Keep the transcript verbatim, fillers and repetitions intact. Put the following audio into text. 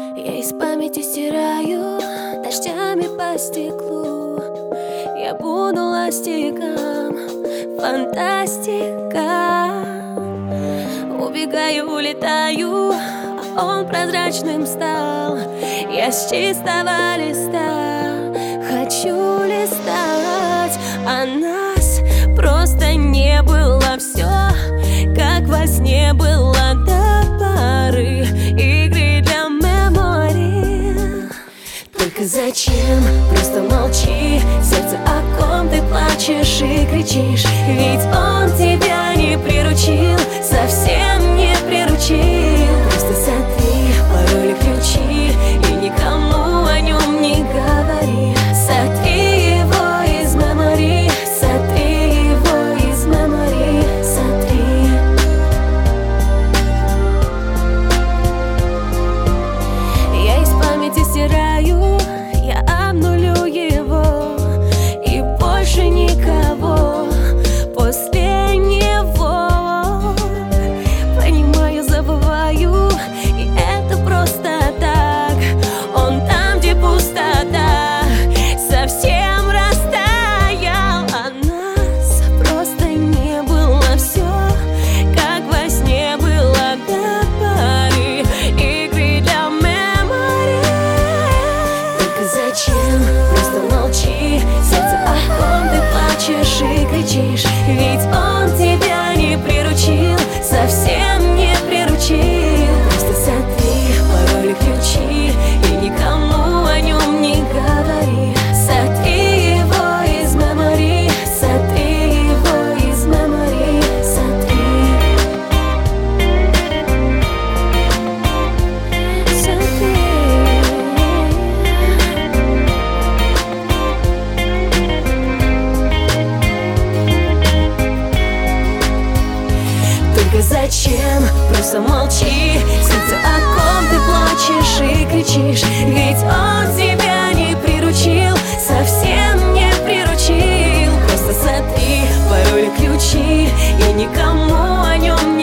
Я из памяти стираю дождями по стеклу. Я буду ластиком, фантастика. Убегаю, улетаю, а он прозрачным стал. Я с чистого листа хочу листать, а нас просто не было. Все, как во сне было до поры игры для мемори. Только зачем? Просто молчи. Сердце, о ком ты плачешь и кричишь? Ведь он тебя не приручил, совсем не приручил. Просто сотри пароли, ключи и никому о нем не говори. Сотри его из мемори, сотри его из мемори, сотри. Я из памяти стираю, я обнулю его, и больше никого после него. Понимаю, забываю, и это просто так. Он там, где пустота, совсем растаял, а нас просто не было. Все, как во сне было до поры игры для мемори. Только зачем? Просто молчи. Сердце, о ком ты плачешь и кричишь? Ведь он тебя не приручил, совсем не приручил. Просто сотри пароли, ключи и никому о нем не говори. Сотри его из мемори, сотри его из мемори, сотри. Сотри. Только зачем? Просто молчи. Сердце, о ком ты плачешь и кричишь? Ведь он тебя не приручил, совсем не приручил. Просто сотри пароли, ключи и никому о нем не